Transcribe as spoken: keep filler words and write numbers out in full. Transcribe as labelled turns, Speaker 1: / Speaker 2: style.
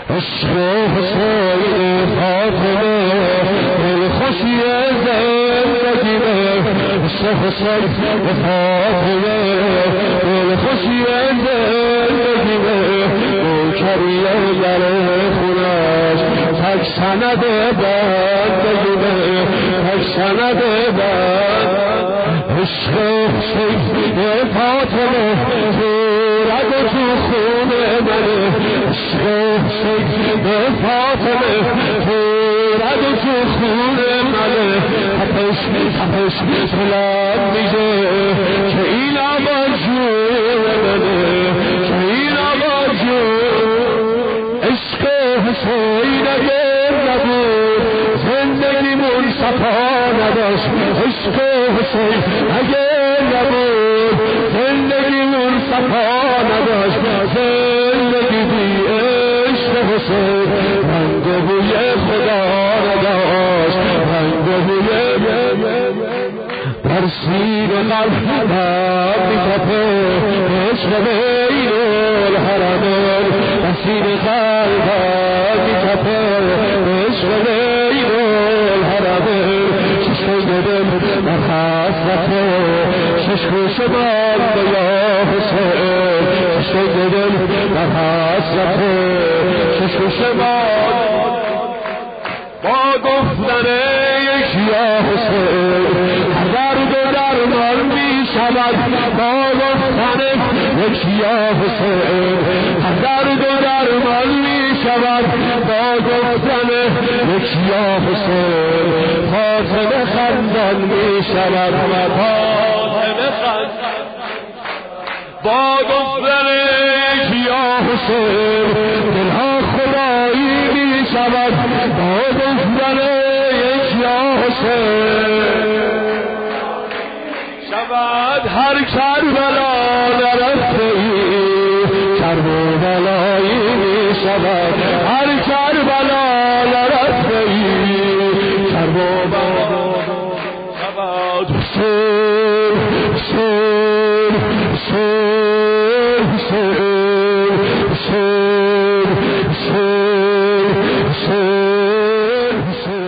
Speaker 1: عشق حسین خاتمه دلخوشی زندگیمه عشق حسین خاتمه دلخوشی زندگیمه نوکری در خونش تک سند بندگیمه تک سند بند عشق حسین فاطمه تو رگ و تو خون منه عشق حسین فاطمه تو رگ و تو خون منه تپش تپش بلند میشه که این آوازجوی منه که این آوازجوی عشق حسین اگر نبود زندگیمون صفا نداشت عشق حسین اگر نبود زندگیمون صفا نداشت زندگی بی عشق حسین رنگ بوی خدا نداشت رنگ بوی در سیر قلب میتپه عشق بین الحرمین در سیر قلب میتپه عشق بین الحرمین چشم دل در حسرته چشم بند یا حسین چشم دل در حسرته چشم بند با گفتن یک یا حسین درد و درمان می شود با گفتن یک یا حسین درد و درمان می شود با گفتن یک یا حسین فاطمه خندان می شود فاطمه خندان با گفتن یک یا حسین دلها خدایی می شود با گفتن یک یا حسین شود هر کربلا نرفته ای کربلایی می شود هر کربلا نرفته ای کربلا شود حسین حسین حسین حسین حسین حسین حسین